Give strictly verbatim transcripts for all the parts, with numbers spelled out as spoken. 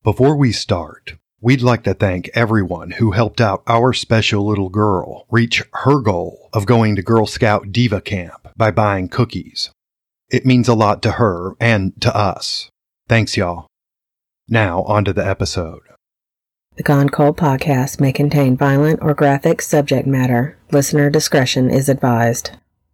Before we start, we'd like to thank everyone who helped out our special little girl reach her goal of going to Girl Scout Diva Camp by buying cookies. It means a lot to her and to us. Thanks, y'all. Now, on to the episode. The Gone Cold podcast may contain violent or graphic subject matter. Listener discretion is advised.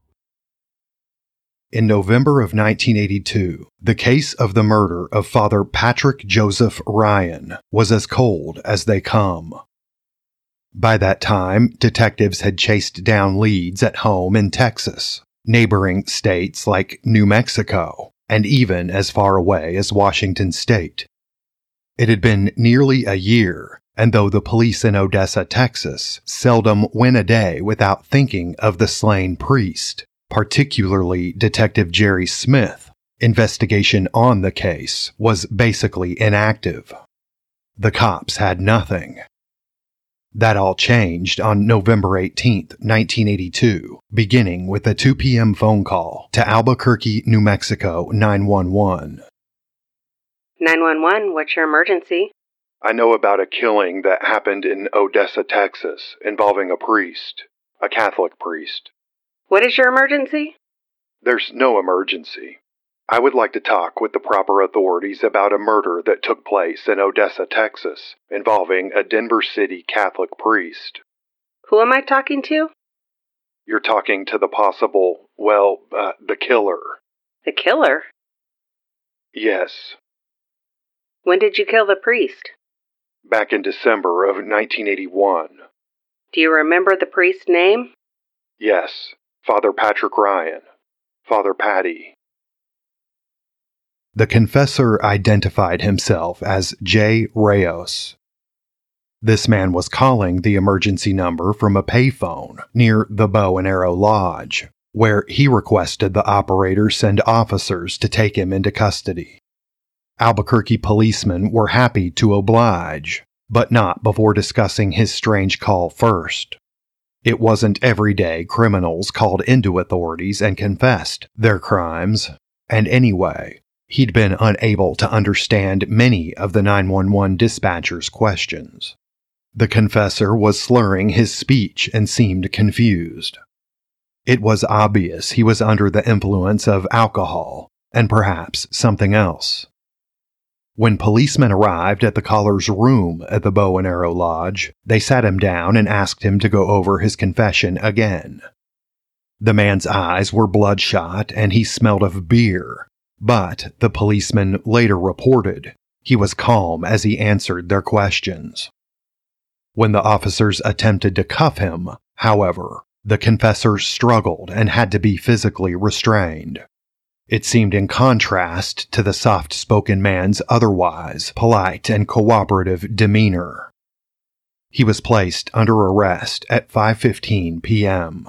In November of nineteen eighty-two, the case of the murder of Father Patrick Joseph Ryan was as cold as they come. By that time, detectives had chased down leads at home in Texas, neighboring states like New Mexico, and even as far away as Washington State. It had been nearly a year, and though the police in Odessa, Texas, seldom went a day without thinking of the slain priest, particularly Detective Jerry Smith, investigation on the case was basically inactive. The cops had nothing. That all changed on November eighteenth, nineteen eighty-two, beginning with a two p.m. phone call to Albuquerque, New Mexico nine one one. nine one one, what's your emergency? I know about a killing that happened in Odessa, Texas, involving a priest, a Catholic priest. What is your emergency? There's no emergency. I would like to talk with the proper authorities about a murder that took place in Odessa, Texas, involving a Denver City Catholic priest. Who am I talking to? You're talking to the possible, well, uh, the killer. The killer? Yes. When did you kill the priest? Back in December of nineteen eighty-one. Do you remember the priest's name? Yes. Father Patrick Ryan. Father Patty. The confessor identified himself as J. Reyes. This man was calling the emergency number from a payphone near the Bow and Arrow Lodge, where he requested the operator send officers to take him into custody. Albuquerque policemen were happy to oblige, but not before discussing his strange call first. It wasn't everyday criminals called into authorities and confessed their crimes, and anyway, he'd been unable to understand many of the nine one one dispatcher's questions. The confessor was slurring his speech and seemed confused. It was obvious he was under the influence of alcohol, and perhaps something else. When policemen arrived at the caller's room at the Bow and Arrow Lodge, they sat him down and asked him to go over his confession again. The man's eyes were bloodshot and he smelled of beer, but the policeman later reported he was calm as he answered their questions. When the officers attempted to cuff him, however, the confessor struggled and had to be physically restrained. It seemed in contrast to the soft-spoken man's otherwise polite and cooperative demeanor. He was placed under arrest at five fifteen p.m.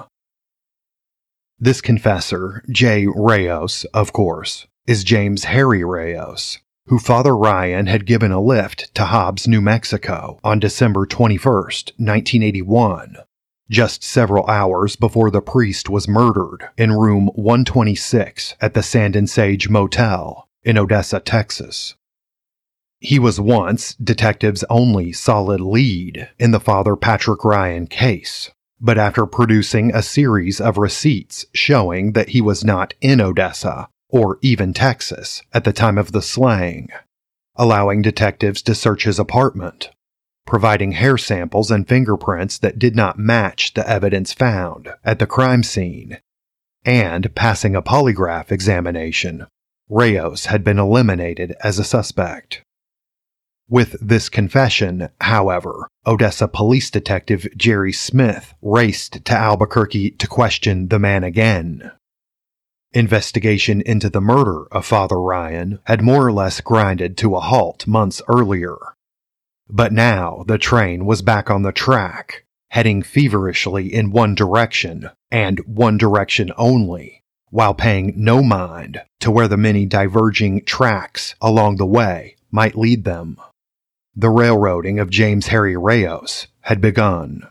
This confessor, J. Reyes, of course, is James Harry Reyes, who Father Ryan had given a lift to Hobbs, New Mexico on December twenty-first, nineteen eighty-one. Just several hours before the priest was murdered in room one twenty-six at the Sand and Sage Motel in Odessa, Texas. He was once detectives' only solid lead in the Father Patrick Ryan case, but after producing a series of receipts showing that he was not in Odessa or even Texas at the time of the slaying, allowing detectives to search his apartment, providing hair samples and fingerprints that did not match the evidence found at the crime scene, and passing a polygraph examination, Reyes had been eliminated as a suspect. With this confession, however, Odessa police detective Jerry Smith raced to Albuquerque to question the man again. Investigation into the murder of Father Ryan had more or less grinded to a halt months earlier. But now the train was back on the track, heading feverishly in one direction, and one direction only, while paying no mind to where the many diverging tracks along the way might lead them. The railroading of James Harry Reyes had begun.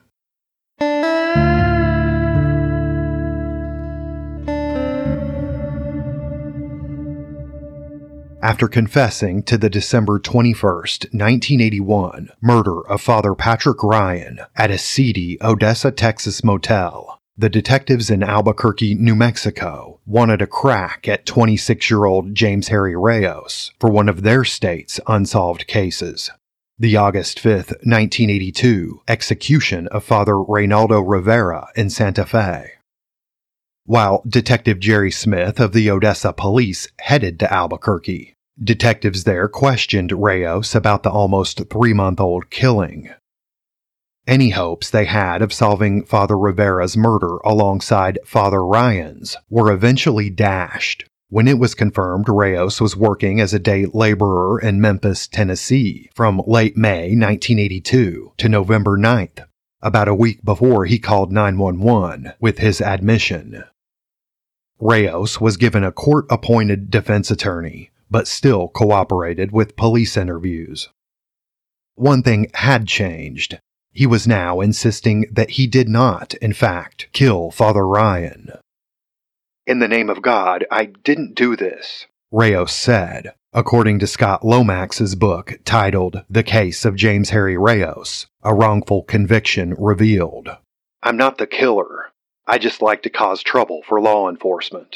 after confessing to the December twenty-first, nineteen eighty-one murder of Father Patrick Ryan at a seedy Odessa, Texas motel. The detectives in Albuquerque, New Mexico, wanted a crack at twenty-six-year-old James Harry Reyes for one of their state's unsolved cases: the August fifth, nineteen eighty-two execution of Father Reynaldo Rivera in Santa Fe. While Detective Jerry Smith of the Odessa Police headed to Albuquerque, detectives there questioned Reyes about the almost three-month-old killing. Any hopes they had of solving Father Rivera's murder alongside Father Ryan's were eventually dashed when it was confirmed Reyes was working as a day laborer in Memphis, Tennessee from late May nineteen eighty-two to November ninth, about a week before he called nine one one with his admission. Reyes was given a court-appointed defense attorney, but still cooperated with police interviews. One thing had changed. He was now insisting that he did not, in fact, kill Father Ryan. "In the name of God, I didn't do this," Reyes said, according to Scott Lomax's book titled The Case of James Harry Reyes, A Wrongful Conviction Revealed. "I'm not the killer. I just like to cause trouble for law enforcement."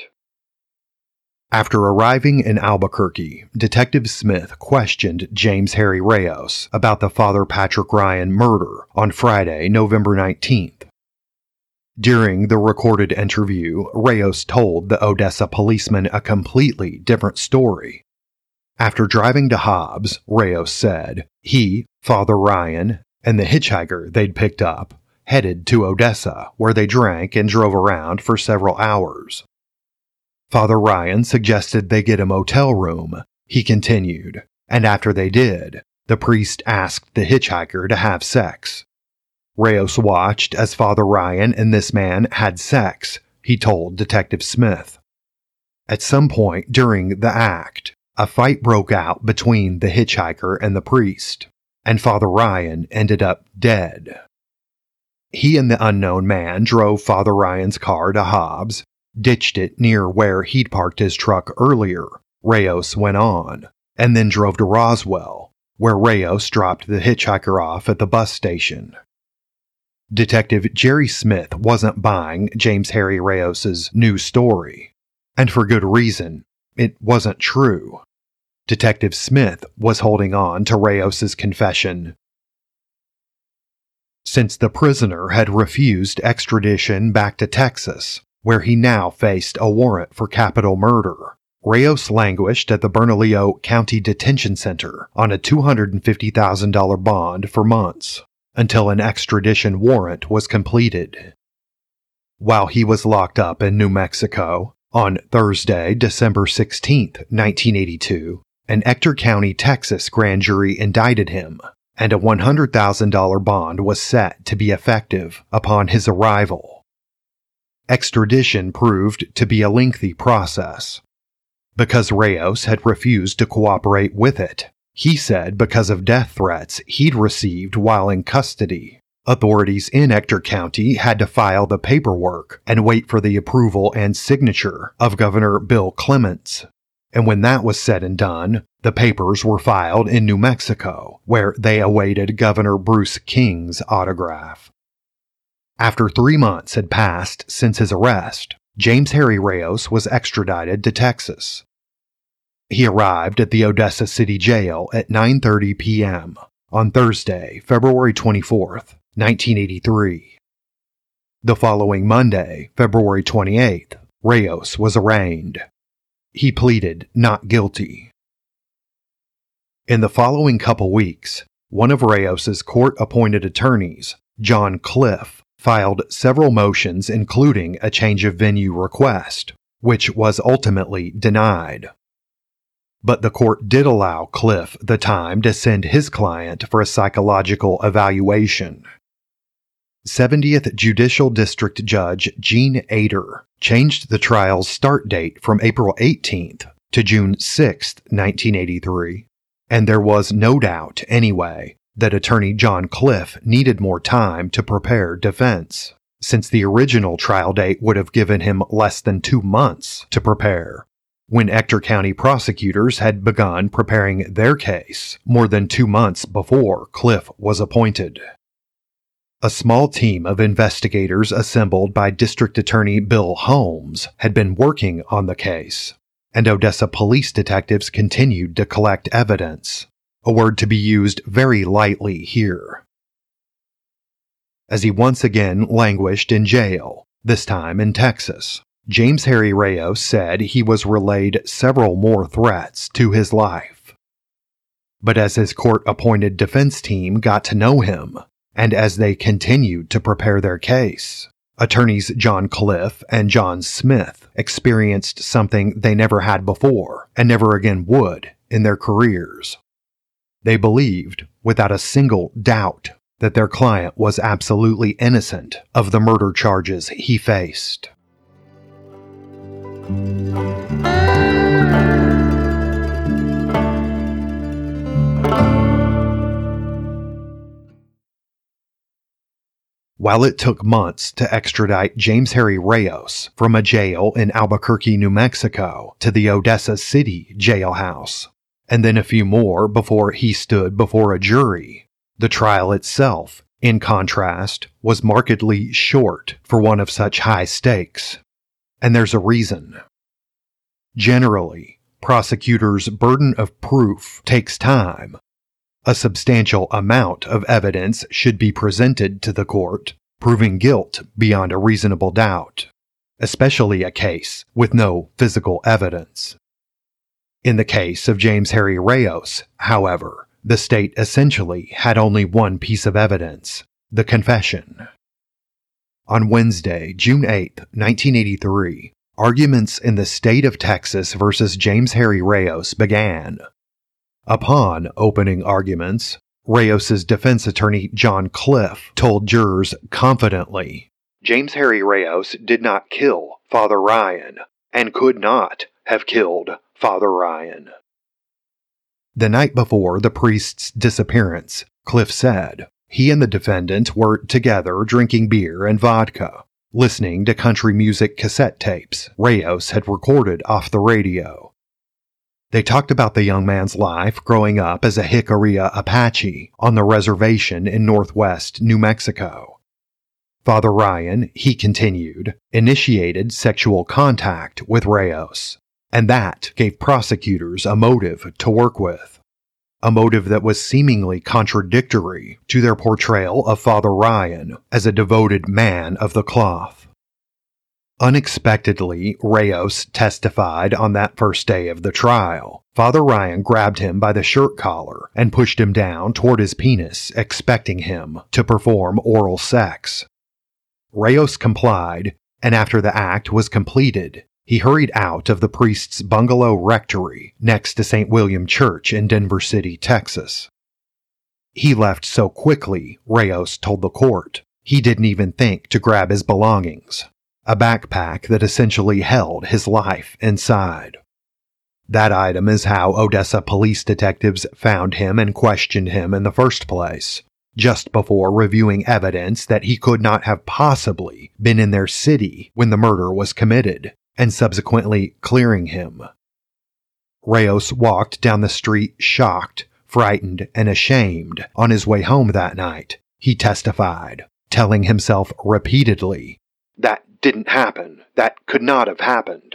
After arriving in Albuquerque, Detective Smith questioned James Harry Reyes about the Father Patrick Ryan murder on Friday, November nineteenth. During the recorded interview, Reyes told the Odessa policeman a completely different story. After driving to Hobbs, Reyes said he, Father Ryan, and the hitchhiker they'd picked up headed to Odessa, where they drank and drove around for several hours. Father Ryan suggested they get a motel room, he continued, and after they did, the priest asked the hitchhiker to have sex. Reyes watched as Father Ryan and this man had sex, he told Detective Smith. At some point during the act, a fight broke out between the hitchhiker and the priest, and Father Ryan ended up dead. He and the unknown man drove Father Ryan's car to Hobbs, ditched it near where he'd parked his truck earlier, Reyes went on, and then drove to Roswell, where Reyes dropped the hitchhiker off at the bus station. Detective Jerry Smith wasn't buying James Harry Reyes's new story, and for good reason. It wasn't true. Detective Smith was holding on to Reyes's confession. Since the prisoner had refused extradition back to Texas, where he now faced a warrant for capital murder, Reyes languished at the Bernalillo County Detention Center on a two hundred fifty thousand dollars bond for months, until an extradition warrant was completed. While he was locked up in New Mexico, on Thursday, December sixteenth, nineteen eighty-two, an Ector County, Texas grand jury indicted him, and a one hundred thousand dollars bond was set to be effective upon his arrival. Extradition proved to be a lengthy process. Because Reyes had refused to cooperate with it, he said because of death threats he'd received while in custody, authorities in Ector County had to file the paperwork and wait for the approval and signature of Governor Bill Clements. And when that was said and done, the papers were filed in New Mexico, where they awaited Governor Bruce King's autograph. After three months had passed since his arrest, James Harry Reyes was extradited to Texas. He arrived at the Odessa City Jail at nine thirty p.m. on Thursday, February twenty-fourth, nineteen eighty-three. The following Monday, February twenty-eighth, Reyes was arraigned. He pleaded not guilty. In the following couple weeks, one of Reyes's court-appointed attorneys, John Cliff, filed several motions including a change of venue request, which was ultimately denied. But the court did allow Cliff the time to send his client for a psychological evaluation. seventieth Judicial District Judge Gene Ader changed the trial's start date from April eighteenth to June sixth, nineteen eighty-three, and there was no doubt, anyway, that attorney John Cliff needed more time to prepare defense, since the original trial date would have given him less than two months to prepare. when Ector County prosecutors had begun preparing their case more than two months before Cliff was appointed. A small team of investigators assembled by District Attorney Bill Holmes had been working on the case, and Odessa police detectives continued to collect evidence, a word to be used very lightly here. As he once again languished in jail, this time in Texas, James Harry Reyes said he was relayed several more threats to his life. But as his court-appointed defense team got to know him, and as they continued to prepare their case, attorneys John Cliff and John Smith experienced something they never had before and never again would in their careers. They believed, without a single doubt, that their client was absolutely innocent of the murder charges he faced. While it took months to extradite James Harry Reyes from a jail in Albuquerque, New Mexico, to the Odessa City jailhouse, and then a few more before he stood before a jury, the trial itself, in contrast, was markedly short for one of such high stakes. And there's a reason. Generally, prosecutors' burden of proof takes time. A substantial amount of evidence should be presented to the court, proving guilt beyond a reasonable doubt, especially a case with no physical evidence. In the case of James Harry Reyes, however, the state essentially had only one piece of evidence, the confession. On Wednesday, June eighth, nineteen eighty-three, arguments in the state of Texas versus James Harry Reyes began. Upon opening arguments, Reyes's defense attorney John Cliff told jurors confidently, James Harry Reyes did not kill Father Ryan and could not have killed Father Ryan. The night before the priest's disappearance, Cliff said, he and the defendant were together drinking beer and vodka, listening to country music cassette tapes Reyes had recorded off the radio. They talked about the young man's life growing up as a Jicarilla Apache on the reservation in northwest New Mexico. Father Ryan, he continued, initiated sexual contact with Reyes, and that gave prosecutors a motive to work with. A motive that was seemingly contradictory to their portrayal of Father Ryan as a devoted man of the cloth. Unexpectedly, Reyes testified on that first day of the trial. Father Ryan grabbed him by the shirt collar and pushed him down toward his penis, expecting him to perform oral sex. Reyes complied, and after the act was completed, he hurried out of the priest's bungalow rectory next to Saint William Church in Denver City, Texas. He left so quickly, Reyes told the court, he didn't even think to grab his belongings, a backpack that essentially held his life inside. That item is how Odessa police detectives found him and questioned him in the first place, just before reviewing evidence that he could not have possibly been in their city when the murder was committed, and subsequently clearing him. Reyes walked down the street shocked, frightened, and ashamed on his way home that night, he testified, telling himself repeatedly, that didn't happen, that could not have happened.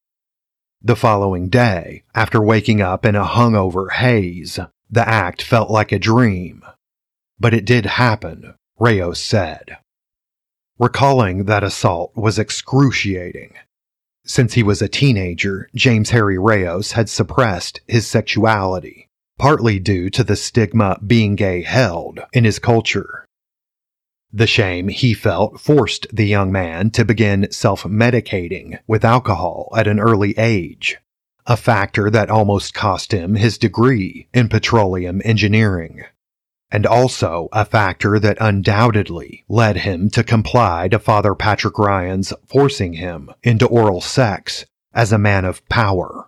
The following day, after waking up in a hungover haze, the act felt like a dream. But it did happen, Reyes said. Recalling that assault was excruciating. Since he was a teenager, James Harry Reyes had suppressed his sexuality, partly due to the stigma being gay held in his culture. The shame he felt forced the young man to begin self-medicating with alcohol at an early age, a factor that almost cost him his degree in petroleum engineering, and also a factor that undoubtedly led him to comply to Father Patrick Ryan's forcing him into oral sex as a man of power.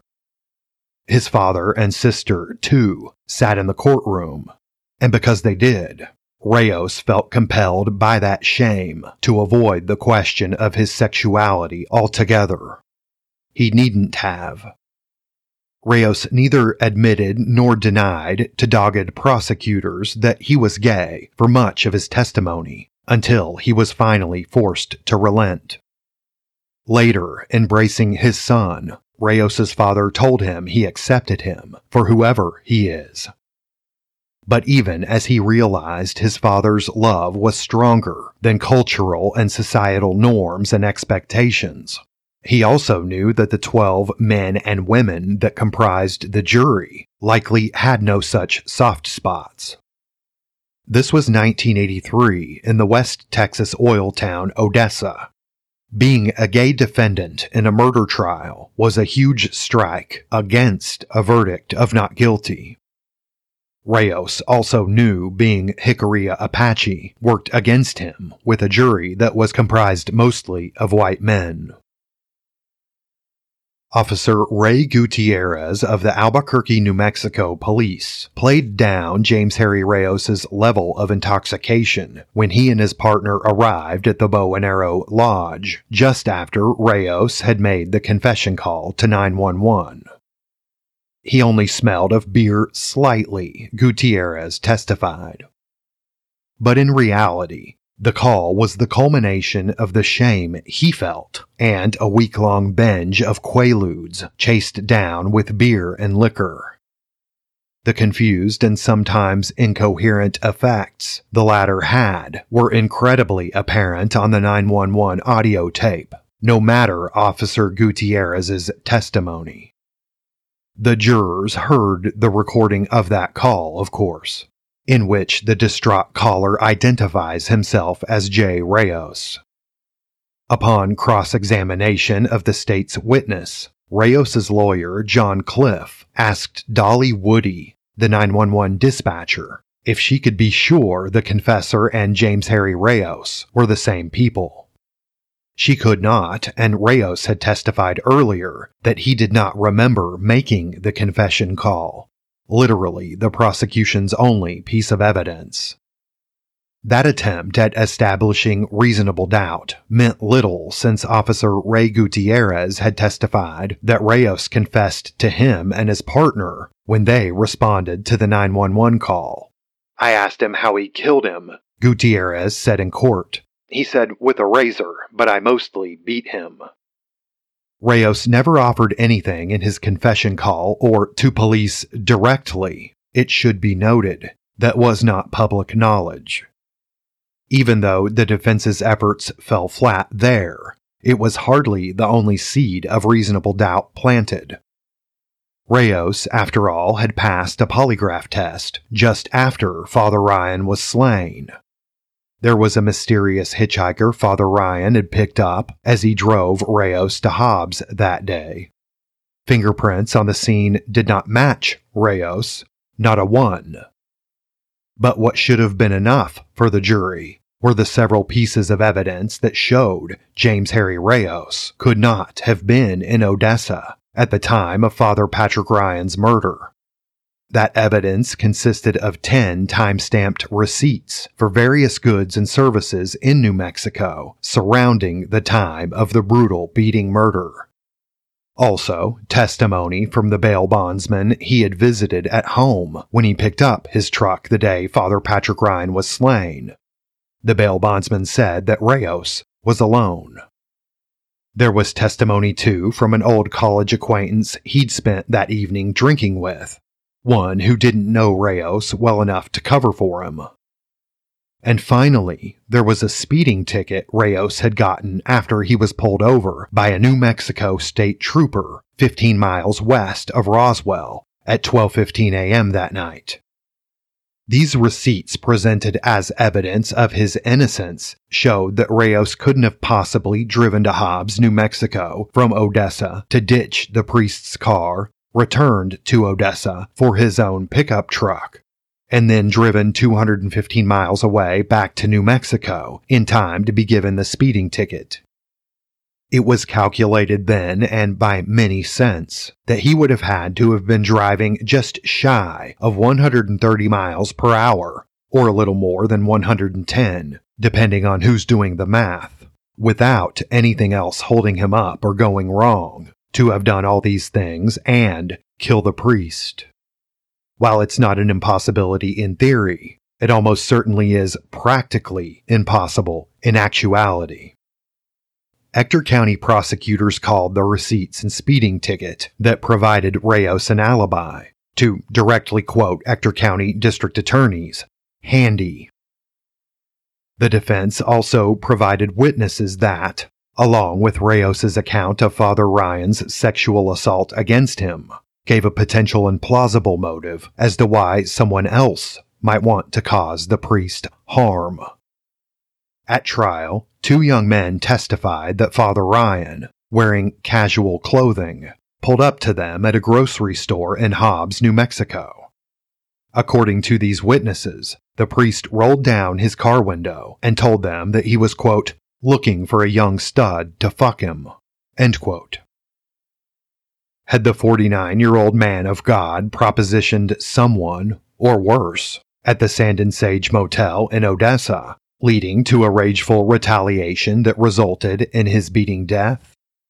His father and sister, too, sat in the courtroom, and because they did, Reyes felt compelled by that shame to avoid the question of his sexuality altogether. He needn't have. Reyes neither admitted nor denied to dogged prosecutors that he was gay for much of his testimony, until he was finally forced to relent. Later, embracing his son, Reyes's father told him he accepted him for whoever he is. But even as he realized his father's love was stronger than cultural and societal norms and expectations, he also knew that the twelve men and women that comprised the jury likely had no such soft spots. This was nineteen eighty-three in the West Texas oil town Odessa. Being a gay defendant in a murder trial was a huge strike against a verdict of not guilty. Reyes also knew being Jicarilla Apache worked against him with a jury that was comprised mostly of white men. Officer Ray Gutierrez of the Albuquerque, New Mexico police played down James Harry Reyes's level of intoxication when he and his partner arrived at the Bow and Arrow Lodge just after Reyes had made the confession call to nine one one. He only smelled of beer slightly, Gutierrez testified. But in reality, the call was the culmination of the shame he felt and a week-long binge of Quaaludes chased down with beer and liquor. The confused and sometimes incoherent effects the latter had were incredibly apparent on the nine one one audio tape, no matter Officer Gutierrez's testimony. The jurors heard the recording of that call, of course, in which the distraught caller identifies himself as Jay Reyes. Upon cross-examination of the state's witness, Reyes's lawyer, John Cliff, asked Dolly Woody, the nine one one dispatcher, if she could be sure the confessor and James Harry Reyes were the same people. She could not, and Reyes had testified earlier that he did not remember making the confession call, literally the prosecution's only piece of evidence. That attempt at establishing reasonable doubt meant little since Officer Ray Gutierrez had testified that Reyes confessed to him and his partner when they responded to the nine one one call. "I asked him how he killed him," Gutierrez said in court. "He said with a razor, but I mostly beat him." Reyes never offered anything in his confession call or to police directly, it should be noted, that was not public knowledge. Even though the defense's efforts fell flat there, it was hardly the only seed of reasonable doubt planted. Reyes, after all, had passed a polygraph test just after Father Ryan was slain. There was a mysterious hitchhiker Father Ryan had picked up as he drove Reyes to Hobbs that day. Fingerprints on the scene did not match Reyes, not a one. But what should have been enough for the jury were the several pieces of evidence that showed James Harry Reyes could not have been in Odessa at the time of Father Patrick Ryan's murder. That evidence consisted of ten time-stamped receipts for various goods and services in New Mexico surrounding the time of the brutal beating murder. Also, testimony from the bail bondsman he had visited at home when he picked up his truck the day Father Patrick Ryan was slain. The bail bondsman said that Reyes was alone. There was testimony, too, from an old college acquaintance he'd spent that evening drinking with, one who didn't know Reyes well enough to cover for him. And finally, there was a speeding ticket Reyes had gotten after he was pulled over by a New Mexico state trooper fifteen miles west of Roswell at twelve fifteen a.m. that night. These receipts presented as evidence of his innocence showed that Reyes couldn't have possibly driven to Hobbs, New Mexico from Odessa to ditch the priest's car, returned to Odessa for his own pickup truck, and then driven two hundred fifteen miles away back to New Mexico in time to be given the speeding ticket. It was calculated then, and by many since, that he would have had to have been driving just shy of one hundred thirty miles per hour, or a little more than one hundred ten, depending on who's doing the math, without anything else holding him up or going wrong, to have done all these things and kill the priest. While it's not an impossibility in theory, it almost certainly is practically impossible in actuality. Ector County prosecutors called the receipts and speeding ticket that provided Reyes an alibi, to directly quote Ector County district attorneys, handy. The defense also provided witnesses that, along with Reyes' account of Father Ryan's sexual assault against him, gave a potential and plausible motive as to why someone else might want to cause the priest harm. At trial, two young men testified that Father Ryan, wearing casual clothing, pulled up to them at a grocery store in Hobbs, New Mexico. According to these witnesses, the priest rolled down his car window and told them that he was, quote, looking for a young stud to fuck him, end quote. Had the forty-nine-year-old man of God propositioned someone, or worse, at the Sand and Sage Motel in Odessa, leading to a rageful retaliation that resulted in his beating death?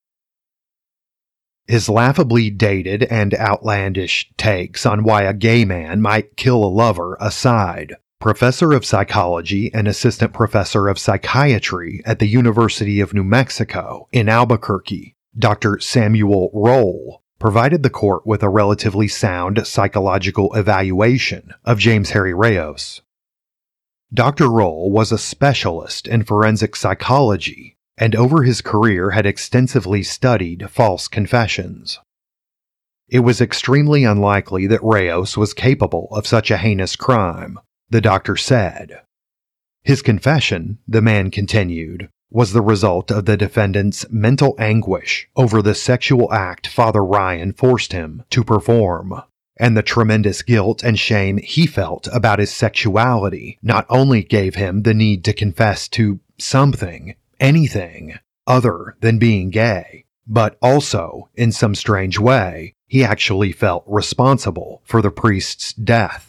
His laughably dated and outlandish takes on why a gay man might kill a lover aside, professor of psychology and assistant professor of psychiatry at the University of New Mexico in Albuquerque, Doctor Samuel Roll, provided the court with a relatively sound psychological evaluation of James Harry Reyes. Doctor Roll was a specialist in forensic psychology and over his career had extensively studied false confessions. It was extremely unlikely that Reyes was capable of such a heinous crime, the doctor said. His confession, the man continued, was the result of the defendant's mental anguish over the sexual act Father Ryan forced him to perform, and the tremendous guilt and shame he felt about his sexuality not only gave him the need to confess to something, anything, other than being gay, but also, in some strange way, he actually felt responsible for the priest's death.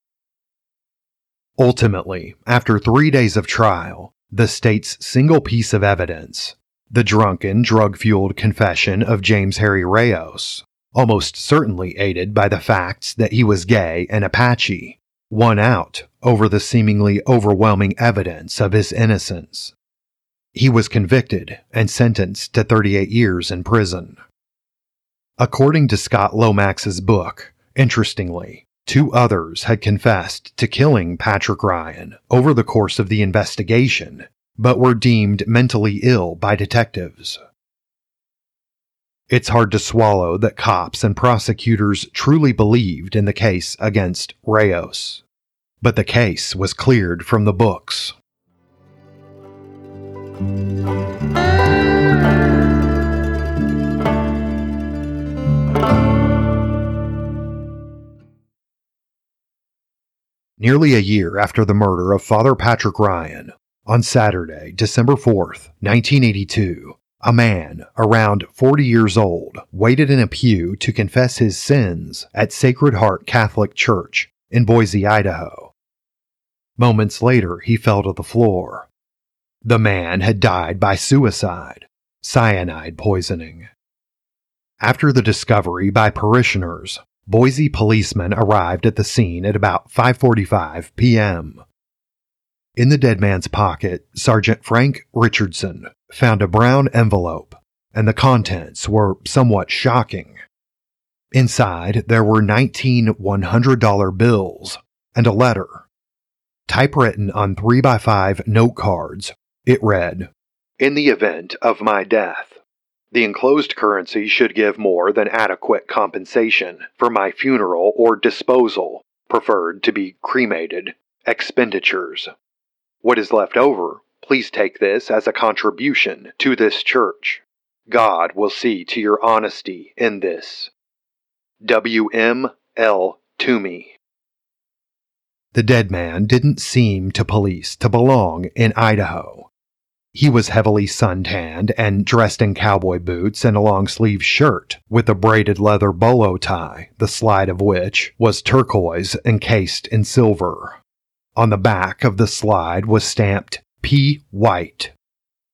Ultimately, after three days of trial, the state's single piece of evidence, the drunken, drug-fueled confession of James Harry Reyes, almost certainly aided by the facts that he was gay and Apache, won out over the seemingly overwhelming evidence of his innocence. He was convicted and sentenced to thirty-eight years in prison. According to Scott Lomax's book, interestingly, two others had confessed to killing Patrick Ryan over the course of the investigation, but were deemed mentally ill by detectives. It's hard to swallow that cops and prosecutors truly believed in the case against Reyes, but the case was cleared from the books. Nearly a year after the murder of Father Patrick Ryan, on Saturday, December fourth, nineteen eighty-two, a man around forty years old waited in a pew to confess his sins at Sacred Heart Catholic Church in Boise, Idaho. Moments later, he fell to the floor. The man had died by suicide, cyanide poisoning. After the discovery by parishioners, Boise policemen arrived at the scene at about five forty-five p.m. In the dead man's pocket, Sergeant Frank Richardson found a brown envelope, and the contents were somewhat shocking. Inside, there were nineteen one hundred dollar bills and a letter. Typewritten on three by five note cards, it read, "In the event of my death, the enclosed currency should give more than adequate compensation for my funeral or disposal, preferred to be cremated, expenditures. What is left over, please take this as a contribution to this church. God will see to your honesty in this. W M L Toomey." The dead man didn't seem to police to belong in Idaho. He was heavily suntanned and dressed in cowboy boots and a long-sleeved shirt with a braided leather bolo tie, the slide of which was turquoise encased in silver. On the back of the slide was stamped P. White.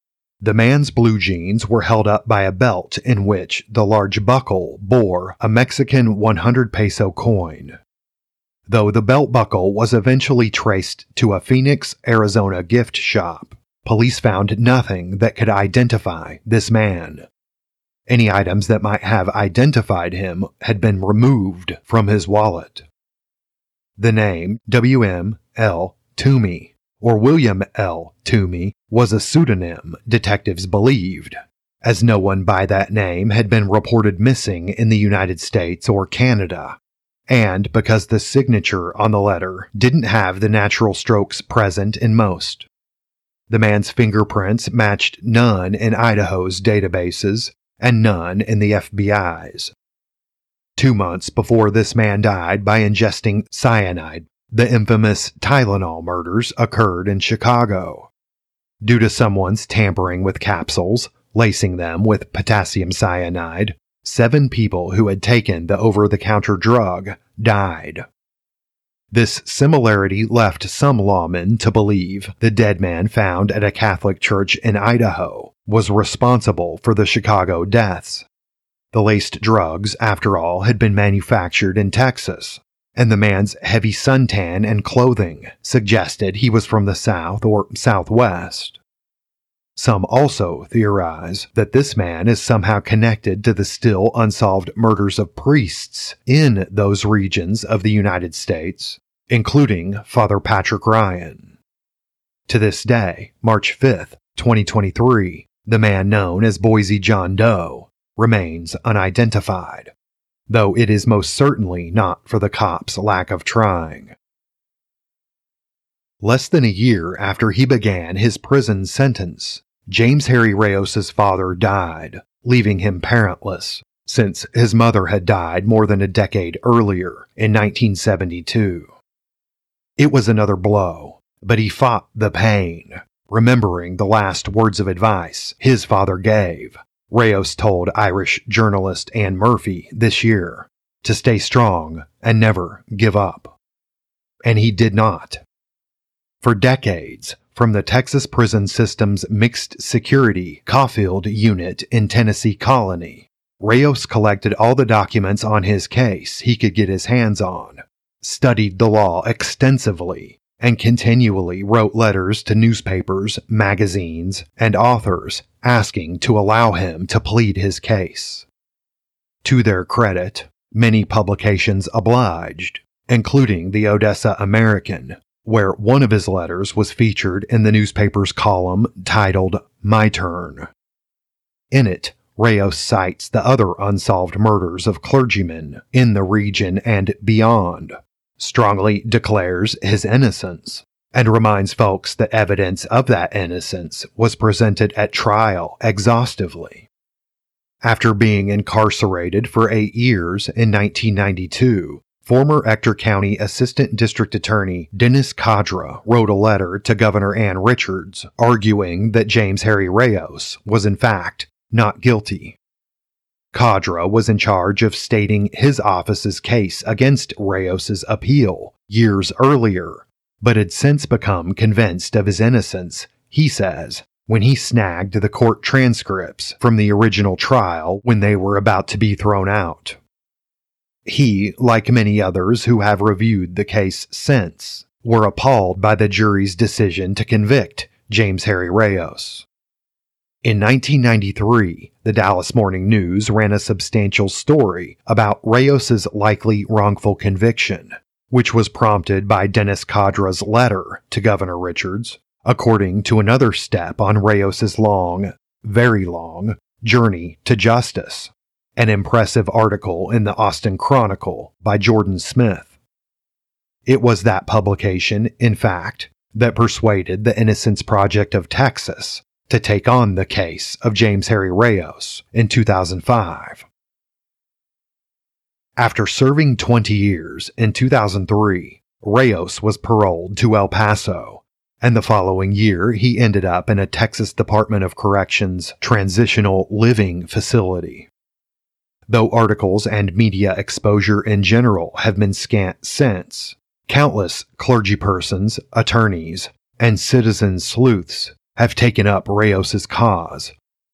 The man's blue jeans were held up by a belt in which the large buckle bore a Mexican one hundred peso coin. Though the belt buckle was eventually traced to a Phoenix, Arizona gift shop, police found nothing that could identify this man. Any items that might have identified him had been removed from his wallet. The name W M L Toomey, or William L. Toomey, was a pseudonym, detectives believed, as no one by that name had been reported missing in the United States or Canada, and because the signature on the letter didn't have the natural strokes present in most. The man's fingerprints matched none in Idaho's databases and none in the F B I's. Two months before this man died by ingesting cyanide, the infamous Tylenol murders occurred in Chicago. Due to someone's tampering with capsules, lacing them with potassium cyanide, seven people who had taken the over-the-counter drug died. This similarity left some lawmen to believe the dead man found at a Catholic church in Idaho was responsible for the Chicago deaths. The laced drugs, after all, had been manufactured in Texas, and the man's heavy suntan and clothing suggested he was from the South or Southwest. Some also theorize that this man is somehow connected to the still unsolved murders of priests in those regions of the United States, including Father Patrick Ryan. To this day, March fifth, twenty twenty-three, the man known as Boise John Doe remains unidentified, though it is most certainly not for the cops' lack of trying. Less than a year after he began his prison sentence, James Harry Reyes' father died, leaving him parentless, since his mother had died more than a decade earlier, in nineteen seventy-two. It was another blow, but he fought the pain, remembering the last words of advice his father gave. Reyes told Irish journalist Anne Murphy this year to stay strong and never give up. And he did not. For decades, from the Texas prison system's mixed security Caulfield unit in Tennessee Colony, Reyes collected all the documents on his case he could get his hands on, studied the law extensively, and continually wrote letters to newspapers, magazines, and authors asking to allow him to plead his case. To their credit, many publications obliged, including the Odessa American, where one of his letters was featured in the newspaper's column titled My Turn. In it, Reyes cites the other unsolved murders of clergymen in the region and beyond, strongly declares his innocence, and reminds folks that evidence of that innocence was presented at trial exhaustively. After being incarcerated for eight years in nineteen ninety-two, former Ector County Assistant District Attorney Dennis Kadra wrote a letter to Governor Ann Richards arguing that James Harry Reyes was in fact not guilty. Kadra was in charge of stating his office's case against Reyes' appeal years earlier, but had since become convinced of his innocence, he says, when he snagged the court transcripts from the original trial when they were about to be thrown out. He, like many others who have reviewed the case since, were appalled by the jury's decision to convict James Harry Reyes. In nineteen ninety-three, the Dallas Morning News ran a substantial story about Reyes' likely wrongful conviction, which was prompted by Dennis Kadra's letter to Governor Richards, according to another step on Reyes' long, very long, journey to justice, an impressive article in the Austin Chronicle by Jordan Smith. It was that publication, in fact, that persuaded the Innocence Project of Texas to take on the case of James Harry Reyes in two thousand five. After serving twenty years in two thousand three, Reyes was paroled to El Paso, and the following year he ended up in a Texas Department of Corrections transitional living facility. Though articles and media exposure in general have been scant since, countless clergypersons, attorneys, and citizen sleuths have taken up Reyes's cause.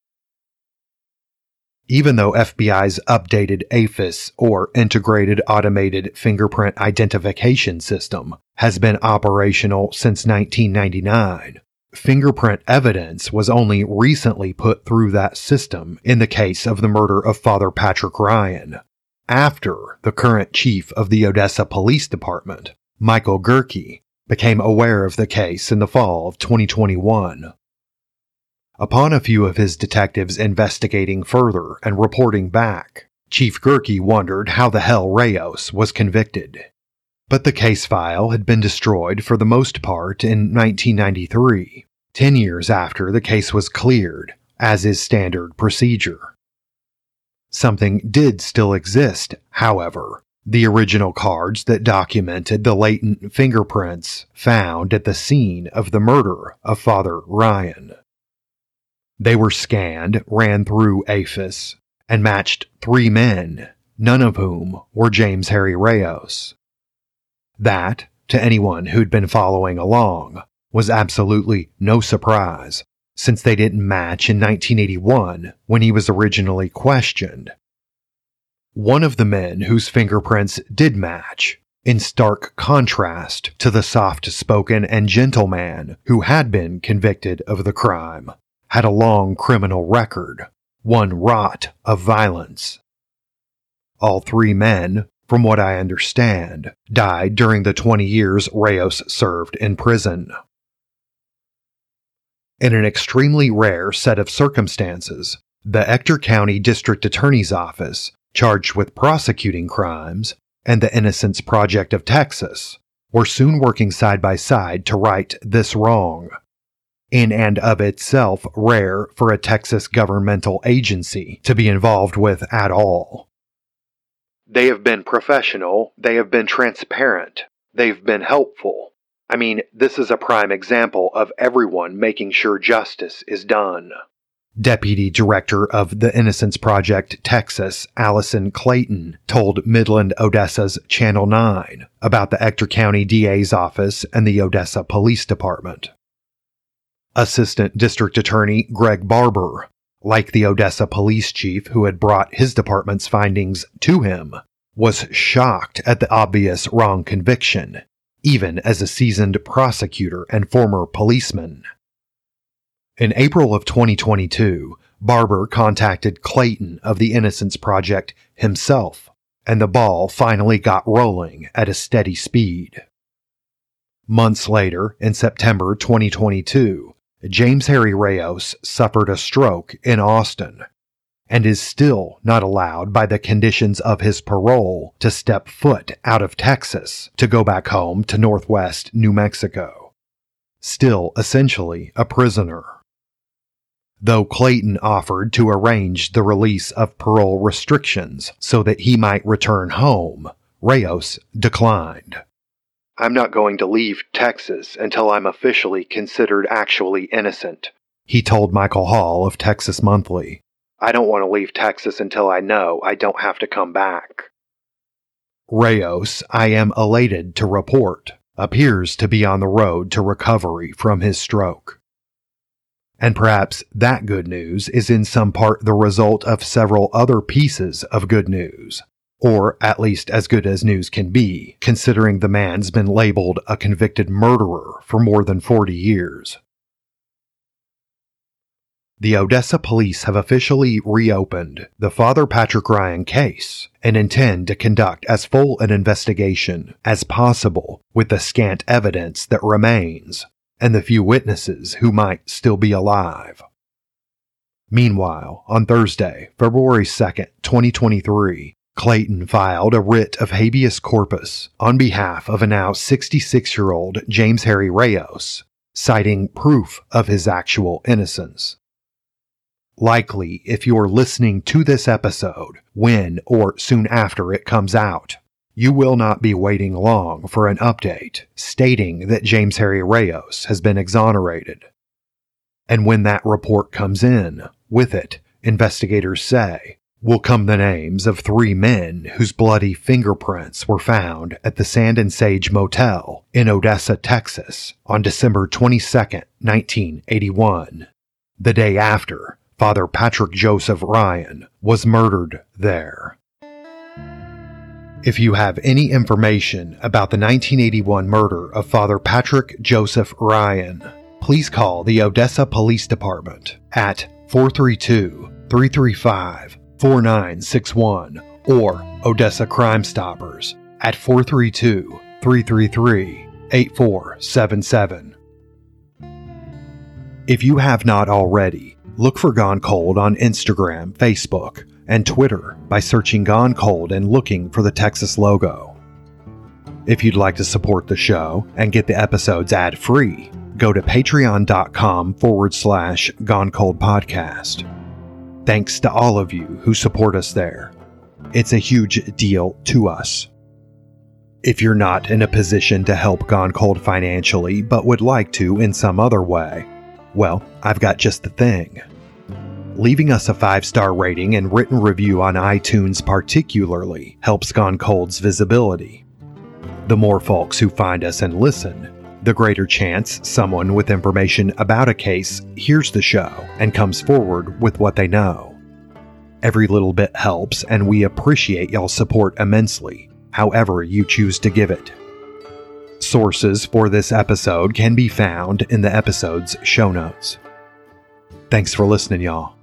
Even though F B I's updated A F I S, or Integrated Automated Fingerprint Identification System, has been operational since nineteen ninety-nine, fingerprint evidence was only recently put through that system in the case of the murder of Father Patrick Ryan, after the current chief of the Odessa Police Department, Michael Gehrke, became aware of the case in the fall of twenty twenty-one. Upon a few of his detectives investigating further and reporting back, Chief Gehrke wondered how the hell Reyes was convicted. But the case file had been destroyed for the most part in nineteen ninety-three, ten years after the case was cleared, as is standard procedure. Something did still exist, however: the original cards that documented the latent fingerprints found at the scene of the murder of Father Ryan. They were scanned, ran through A F I S, and matched three men, none of whom were James Harry Reyes. That, to anyone who'd been following along, was absolutely no surprise, since they didn't match in nineteen eighty-one when he was originally questioned. One of the men whose fingerprints did match, in stark contrast to the soft-spoken and gentle man who had been convicted of the crime, had a long criminal record, one wrought of violence. All three men, from what I understand, died during the twenty years Reyes served in prison. In an extremely rare set of circumstances, the Ector County District Attorney's Office, charged with prosecuting crimes, and the Innocence Project of Texas were soon working side by side to right this wrong, in and of itself rare for a Texas governmental agency to be involved with at all. They have been professional, they have been transparent, they've been helpful. I mean, this is a prime example of everyone making sure justice is done. Deputy Director of the Innocence Project Texas, Allison Clayton, told Midland Odessa's Channel nine about the Ector County D A's office and the Odessa Police Department. Assistant District Attorney Greg Barber, like the Odessa police chief who had brought his department's findings to him, was shocked at the obvious wrong conviction, even as a seasoned prosecutor and former policeman. In April of twenty twenty-two, Barber contacted Clayton of the Innocence Project himself, and the ball finally got rolling at a steady speed. Months later, in September twenty twenty-two, James Harry Reyes suffered a stroke in Austin, and is still not allowed by the conditions of his parole to step foot out of Texas to go back home to Northwest New Mexico. Still essentially a prisoner. Though Clayton offered to arrange the release of parole restrictions so that he might return home, Reyes declined. "I'm not going to leave Texas until I'm officially considered actually innocent," he told Michael Hall of Texas Monthly. "I don't want to leave Texas until I know I don't have to come back." Reyes, I am elated to report, appears to be on the road to recovery from his stroke. And perhaps that good news is in some part the result of several other pieces of good news, or at least as good as news can be, considering the man's been labeled a convicted murderer for more than forty years. The Odessa police have officially reopened the Father Patrick Ryan case and intend to conduct as full an investigation as possible with the scant evidence that remains and the few witnesses who might still be alive. Meanwhile, on Thursday, February second, twenty twenty-three, Clayton filed a writ of habeas corpus on behalf of a now sixty-six-year-old James Harry Reyes, citing proof of his actual innocence. Likely, if you're listening to this episode when or soon after it comes out, you will not be waiting long for an update stating that James Harry Reyes has been exonerated. And when that report comes in, with it, investigators say, will come the names of three men whose bloody fingerprints were found at the Sand and Sage Motel in Odessa, Texas on December twenty-second, nineteen eighty-one, the day after Father Patrick Joseph Ryan was murdered there. If you have any information about the nineteen eighty-one murder of Father Patrick Joseph Ryan, please call the Odessa Police Department at four three two, three three five, four nine six one or Odessa Crime Stoppers at four three two, three three three, eight four seven seven. If you have not already, look for Gone Cold on Instagram, Facebook, and Twitter by searching Gone Cold and looking for the Texas logo. If you'd like to support the show and get the episodes ad-free, go to patreon.com forward slash Gone Cold Podcast. Thanks to all of you who support us there. It's a huge deal to us. If you're not in a position to help Gone Cold financially but would like to in some other way, well, I've got just the thing. Leaving us a five-star rating and written review on iTunes particularly helps Gone Cold's visibility. The more folks who find us and listen, the greater chance someone with information about a case hears the show and comes forward with what they know. Every little bit helps, and we appreciate y'all's support immensely, however you choose to give it. Sources for this episode can be found in the episode's show notes. Thanks for listening, y'all.